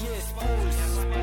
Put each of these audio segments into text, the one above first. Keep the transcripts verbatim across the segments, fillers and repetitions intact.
есть пульс.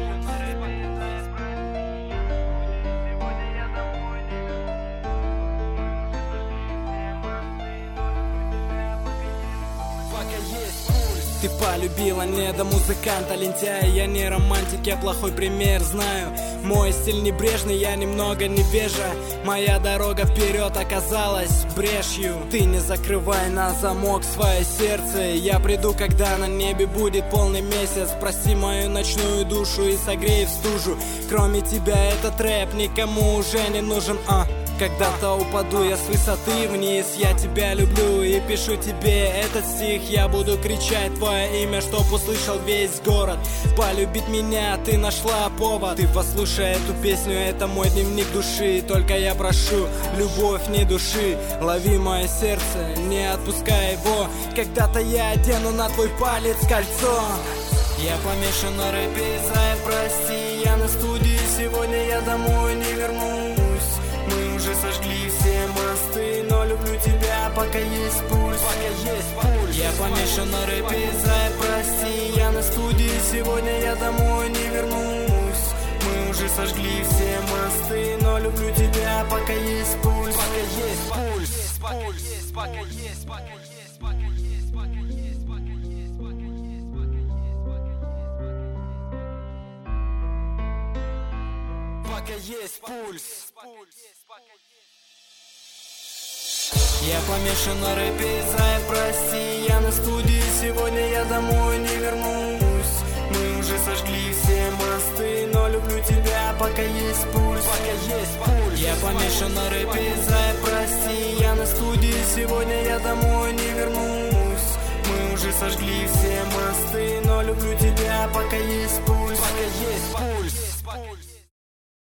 Ты полюбила недомузыканта, лентяя. Я не романтик, я плохой пример, знаю. Мой стиль небрежный, я немного невежа. Моя дорога вперед оказалась брешью. Ты не закрывай на замок свое сердце. Я приду, когда на небе будет полный месяц. Прости мою ночную душу и согрей в стужу. Кроме тебя этот рэп никому уже не нужен, а когда-то упаду я с высоты вниз. Я тебя люблю и пишу тебе этот стих. Я буду кричать твое имя, чтоб услышал весь город. Полюбить меня ты нашла повод. Ты послушай эту песню, это мой дневник души. Только я прошу, любовь не души. Лови мое сердце, не отпускай его. Когда-то я одену на твой палец кольцо. Я помешан на рэпе, Зая, прости. Я на студии, сегодня я домой не вернусь. Мы уже сожгли все мосты, но люблю тебя, пока есть пульс. Пока есть пульс. Я помешан на рэпе, Зая, прости. Я на студии, сегодня я домой не вернусь. Мы уже сожгли все мосты, но люблю тебя, пока есть пульс. Пока есть пульс. Пока есть, пока есть, пока есть, пока есть, пока есть, пока есть, пока есть, пока есть пульс. Я помешан на рэпе, Зая, прости. Я на студии, сегодня я домой не вернусь. Мы уже сожгли все мосты, но люблю тебя, пока есть пульс. Пока есть пульс. Я помешан на рэпе, Зая, прости. Я на студии, сегодня я домой не вернусь. Мы уже сожгли все мосты, но люблю тебя, пока есть пульс. Пока есть пульс.